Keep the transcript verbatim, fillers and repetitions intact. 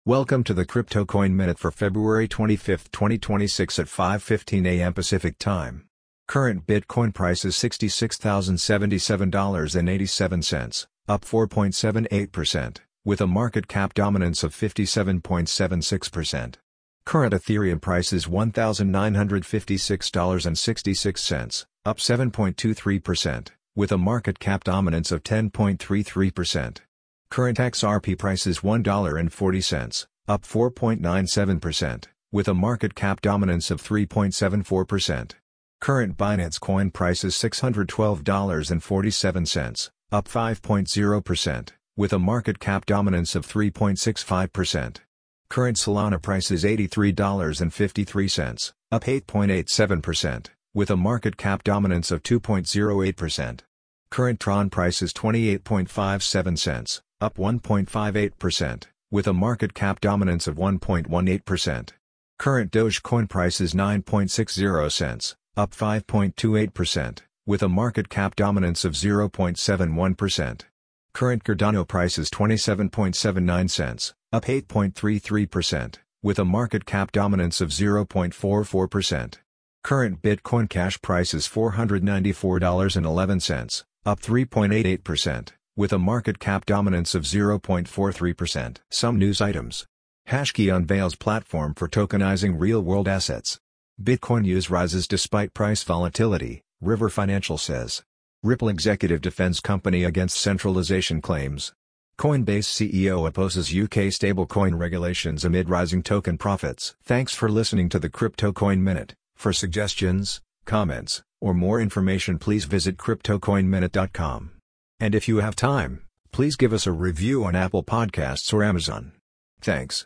Welcome to the Crypto Coin Minute for February twenty-fifth, twenty twenty-six at five fifteen a m Pacific Time. Current Bitcoin price is sixty-six thousand seventy-seven dollars and eighty-seven cents, up four point seven eight percent, with a market cap dominance of fifty-seven point seven six percent. Current Ethereum price is one thousand nine hundred fifty-six dollars and sixty-six cents, up seven point two three percent, with a market cap dominance of ten point three three percent. Current X R P price is one dollar and forty cents, up four point nine seven percent, with a market cap dominance of three point seven four percent. Current Binance Coin price is six hundred twelve dollars and forty-seven cents, up five point zero percent, with a market cap dominance of three point six five percent. Current Solana price is eighty-three dollars and fifty-three cents, up eight point eight seven percent, with a market cap dominance of two point zero eight percent. Current Tron price is twenty-eight point five seven cents, up one point five eight percent, with a market cap dominance of one point one eight percent. Current Dogecoin price is nine point six zero cents, up five point two eight percent, with a market cap dominance of zero point seven one percent. Current Cardano price is twenty-seven point seven nine cents, up eight point three three percent, with a market cap dominance of zero point four four percent. Current Bitcoin Cash price is four hundred ninety-four dollars and eleven cents, up three point eight eight percent, with a market cap dominance of zero point four three percent. Some news items. Hashkey unveils platform for tokenizing real-world assets. Bitcoin use rises despite price volatility, River Financial says. Ripple executive defends company against centralization claims. Coinbase C E O opposes U K stablecoin regulations amid rising token profits. Thanks for listening to the Crypto Coin Minute. For suggestions, comments, or more information, please visit crypto coin minute dot com. And if you have time, please give us a review on Apple Podcasts or Amazon. Thanks.